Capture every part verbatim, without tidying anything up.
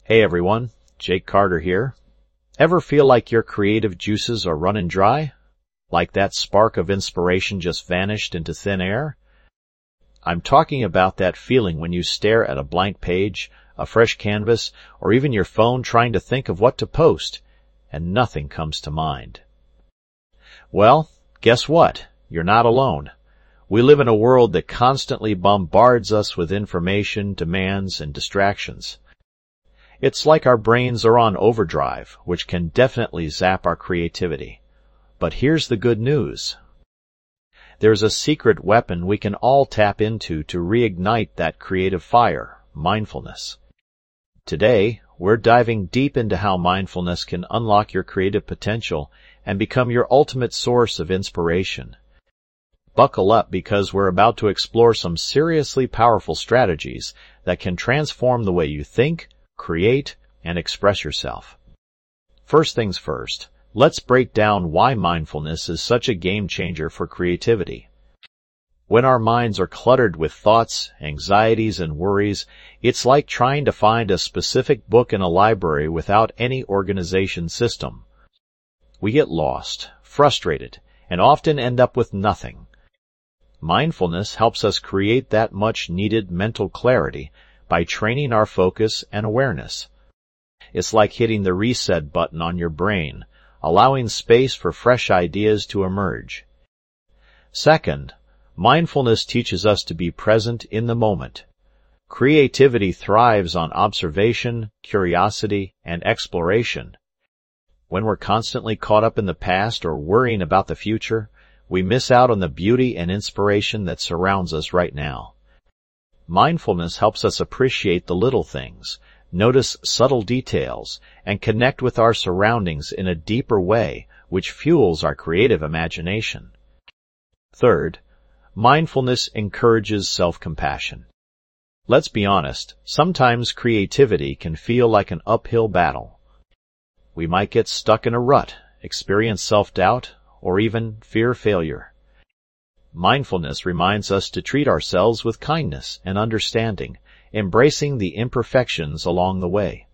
Hey everyone, Jake Carter here. Ever feel like your creative juices are running dry? Like that spark of inspiration just vanished into thin air? I'm talking about that feeling when you stare at a blank page, a fresh canvas, or even your phone trying to think of what to post, and nothing comes to mind. Well, guess what? You're not alone. We live in a world that constantly bombards us with information, demands, and distractions. It's like our brains are on overdrive, which can definitely zap our creativity. But here's the good news. There's a secret weapon we can all tap into to reignite that creative fire, mindfulness. Today, we're diving deep into how mindfulness can unlock your creative potential and become your ultimate source of inspiration. Buckle up because we're about to explore some seriously powerful strategies that can transform the way you think, create, and express yourself. First things first, let's break down why mindfulness is such a game changer for creativity. When our minds are cluttered with thoughts, anxieties, and worries, it's like trying to find a specific book in a library without any organization system. We get lost, frustrated, and often end up with nothing. Mindfulness helps us create that much-needed mental clarity by training our focus and awareness. It's like hitting the reset button on your brain, allowing space for fresh ideas to emerge. Second, mindfulness teaches us to be present in the moment. Creativity thrives on observation, curiosity, and exploration. When we're constantly caught up in the past or worrying about the future, we miss out on the beauty and inspiration that surrounds us right now. Mindfulness helps us appreciate the little things, notice subtle details, and connect with our surroundings in a deeper way, which fuels our creative imagination. Third, mindfulness encourages self-compassion. Let's be honest, sometimes creativity can feel like an uphill battle. We might get stuck in a rut, experience self-doubt, or even fear failure. Mindfulness reminds us to treat ourselves with kindness and understanding, embracing the imperfections along the way.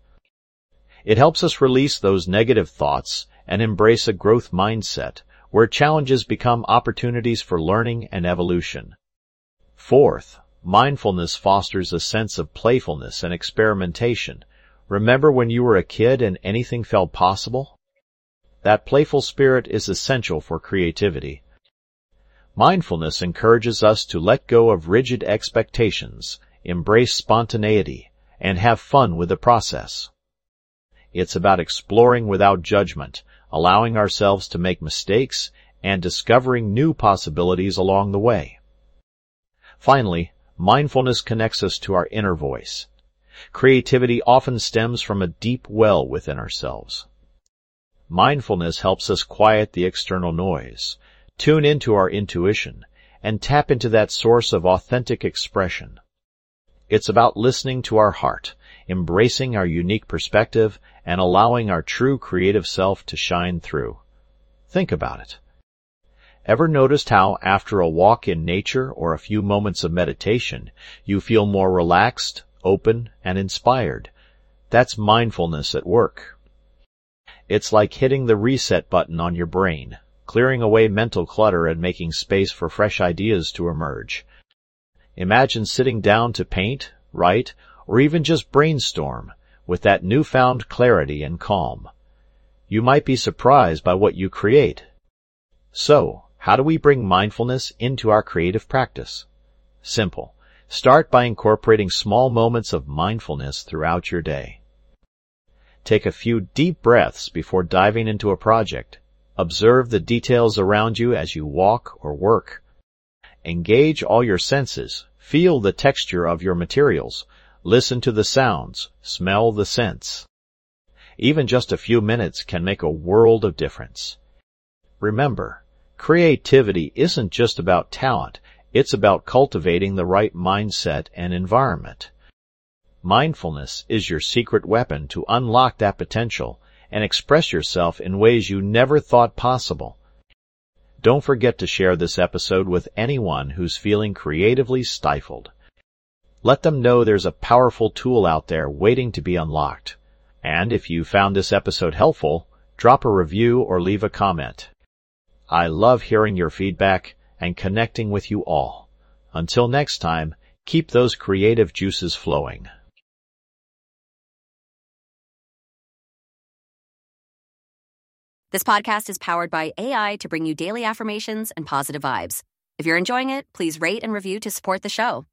It helps us release those negative thoughts and embrace a growth mindset, where challenges become opportunities for learning and evolution. Fourth, mindfulness fosters a sense of playfulness and experimentation. Remember when you were a kid and anything felt possible? That playful spirit is essential for creativity. Mindfulness encourages us to let go of rigid expectations, embrace spontaneity, and have fun with the process. It's about exploring without judgment, allowing ourselves to make mistakes, and discovering new possibilities along the way. Finally, mindfulness connects us to our inner voice. Creativity often stems from a deep well within ourselves. Mindfulness helps us quiet the external noise, tune into our intuition, and tap into that source of authentic expression. It's about listening to our heart, embracing our unique perspective, and allowing our true creative self to shine through. Think about it. Ever noticed how, after a walk in nature or a few moments of meditation, you feel more relaxed, open, and inspired? That's mindfulness at work. It's like hitting the reset button on your brain, clearing away mental clutter and making space for fresh ideas to emerge. Imagine sitting down to paint, write, or even just brainstorm with that newfound clarity and calm. You might be surprised by what you create. So, how do we bring mindfulness into our creative practice? Simple. Start by incorporating small moments of mindfulness throughout your day. Take a few deep breaths before diving into a project. Observe the details around you as you walk or work. Engage all your senses. Feel the texture of your materials. Listen to the sounds. Smell the scents. Even just a few minutes can make a world of difference. Remember, creativity isn't just about talent. It's about cultivating the right mindset and environment. Mindfulness is your secret weapon to unlock that potential and express yourself in ways you never thought possible. Don't forget to share this episode with anyone who's feeling creatively stifled. Let them know there's a powerful tool out there waiting to be unlocked. And if you found this episode helpful, drop a review or leave a comment. I love hearing your feedback and connecting with you all. Until next time, keep those creative juices flowing. This podcast is powered by A I to bring you daily affirmations and positive vibes. If you're enjoying it, please rate and review to support the show.